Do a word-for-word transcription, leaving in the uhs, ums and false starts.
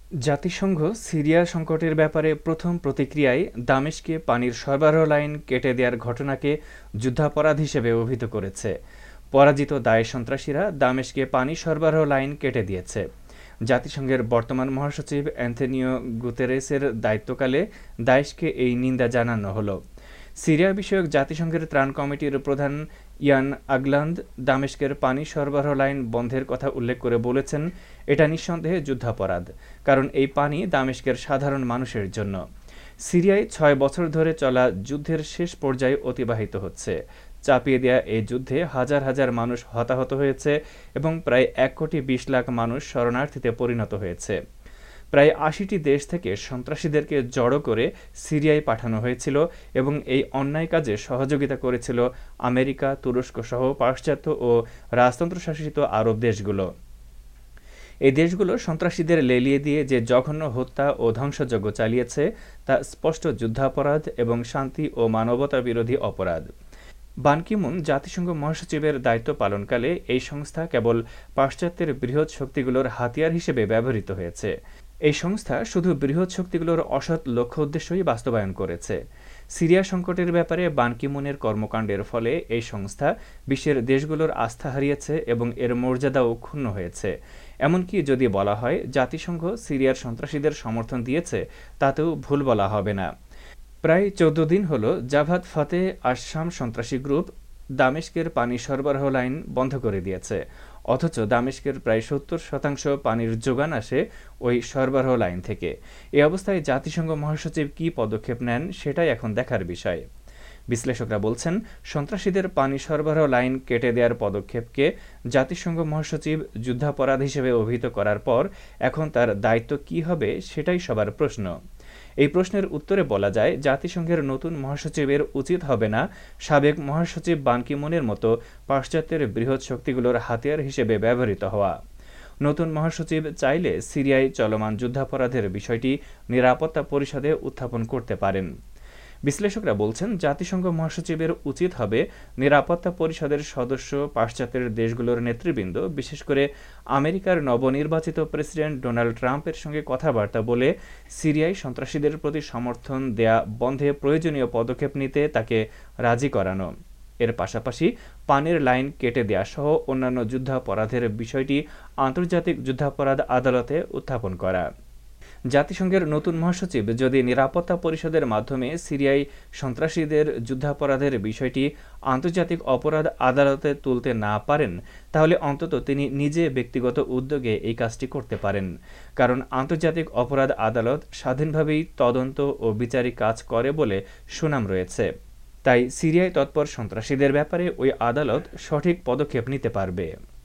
জাতিসংঘ সিরিয়া সংকটের ব্যাপারে প্রথম প্রতিক্রিয়ায় দামেস্কে পানির সরবরাহ লাইন কেটে দেওয়ার ঘটনাকে যুদ্ধাপরাধ হিসেবে অভিহিত করেছে। পরাজিত দায়েশ সন্ত্রাসীরা দামেস্কে পানি সরবরাহ লাইন কেটে দিয়েছে। জাতিসংঘের বর্তমান মহাসচিব অ্যান্তোনিও গুতেরেসের দায়িত্বকালে দায়েশকে এই নিন্দা জানানো হলো। সিরিয়া বিষয়ক জাতিসংঘের ত্রাণ কমিটির প্রধান ইয়ান আগলান্দ দামেস্কের পানি সরবরাহ লাইন বন্ধের কথা উল্লেখ করে বলেছেন, এটা নিঃসন্দেহে যুদ্ধাপরাধ, কারণ এই পানি দামেস্কের সাধারণ মানুষের জন্য। সিরিয়ায় ছয় বছর ধরে চলা যুদ্ধের শেষ পর্যায়ে অতিবাহিত হচ্ছে। চাপিয়ে দেয়া এই যুদ্ধে হাজার হাজার মানুষ হতাহত হয়েছে এবং প্রায় এক কোটি বিশ লাখ মানুষ শরণার্থীতে পরিণত হয়েছে। প্রায় আশিটি দেশ থেকে সন্ত্রাসীদেরকে জড়ো করে সিরিয়ায় পাঠানো হয়েছিল এবং এই অন্যায় কাজে সহযোগিতা করেছিল আমেরিকা, তুরস্ক সহ পাশ্চাত্য ও রাজতন্ত্রশাসিত আরব দেশগুলো। এই দেশগুলো সন্ত্রাসীদের লেলিয়ে দিয়ে যে জঘন্য হত্যা ও ধ্বংসযজ্ঞ চালিয়েছে তা স্পষ্ট যুদ্ধাপরাধ এবং শান্তি ও মানবতা বিরোধী অপরাধ। বান কি মুন জাতিসংঘ মহাসচিবের দায়িত্ব পালনকালে এই সংস্থা কেবল পাশ্চাত্যের বৃহৎ শক্তিগুলোর হাতিয়ার হিসেবে ব্যবহৃত হয়েছে। এই সংস্থা শুধু বৃহৎ শক্তিগুলোর অসৎ লক্ষ্য উদ্দেশ্যই বাস্তবায়ন করেছে। সিরিয়া সংকটের ব্যাপারে বান কি মুনের কর্মকাণ্ডের ফলে এই সংস্থা বিশ্বের দেশগুলোর আস্থা হারিয়েছে এবং এর মর্যাদাও ক্ষুণ্ণ হয়েছে। এমনকি যদি বলা হয় জাতিসংঘ সিরিয়ার সন্ত্রাসীদের সমর্থন দিয়েছে, তাতেও ভুল বলা হবে না। প্রায় চৌদ্দ দিন হল জাভাত ফাতে আশ-শাম সন্ত্রাসী গ্রুপ দামেস্কের পানি সরবরাহ লাইন বন্ধ করে দিয়েছে, অথচ দামেস্কের প্রায় সত্তর শতাংশ পানির যোগান আসে ওই সরবরাহ লাইন থেকে। এ অবস্থায় জাতিসংঘ মহাসচিব কী পদক্ষেপ নেন সেটাই এখন দেখার বিষয়। বিশ্লেষকরা বলছেন, সন্ত্রাসীদের পানি সরবরাহ লাইন কেটে দেওয়ার পদক্ষেপকে জাতিসংঘ মহাসচিব যুদ্ধাপরাধ হিসেবে অভিহিত করার পর এখন তার দায়িত্ব কী হবে সেটাই সবার প্রশ্ন। এই প্রশ্নের উত্তরে বলা যায়, জাতিসংঘের নতুন মহাসচিবের উচিত হবে না সাবেক মহাসচিব বান কি মুনের মতো পাশ্চাত্যের বৃহৎ শক্তিগুলোর হাতিয়ার হিসেবে ব্যবহৃত হওয়া। নতুন মহাসচিব চাইলে সিরিয়ায় চলমান যুদ্ধাপরাধের বিষয়টি নিরাপত্তা পরিষদে উত্থাপন করতে পারেন। বিশ্লেষকরা বলছেন, জাতিসংঘ মহাসচিবের উচিত হবে নিরাপত্তা পরিষদের সদস্য পাশ্চাত্যের দেশগুলোর নেতৃবৃন্দ, বিশেষ করে আমেরিকার নবনির্বাচিত প্রেসিডেন্ট ডোনাল্ড ট্রাম্পের সঙ্গে কথাবার্তা বলে সিরিয়ায় সন্ত্রাসীদের প্রতি সমর্থন দেয়া বন্ধে প্রয়োজনীয় পদক্ষেপ নিতে তাকে রাজি করানো। এর পাশাপাশি পানির লাইন কেটে দেয়া সহ অন্যান্য যুদ্ধাপরাধের বিষয়টি আন্তর্জাতিক যুদ্ধাপরাধ আদালতে উত্থাপন করা। জাতিসংঘের নতুন মহাসচিব যদি নিরাপত্তা পরিষদের মাধ্যমে সিরিয়ায় সন্ত্রাসীদের যুদ্ধাপরাধের বিষয়টি আন্তর্জাতিক অপরাধ আদালতে তুলতে না পারেন, তাহলে অন্তত তিনি নিজে ব্যক্তিগত উদ্যোগে এই কাজটি করতে পারেন, কারণ আন্তর্জাতিক অপরাধ আদালত স্বাধীনভাবেই তদন্ত ও বিচারিক কাজ করে বলে সুনাম রয়েছে। তাই সিরিয়ায় তৎপর সন্ত্রাসীদের ব্যাপারে ওই আদালত সঠিক পদক্ষেপ নিতে পারবে।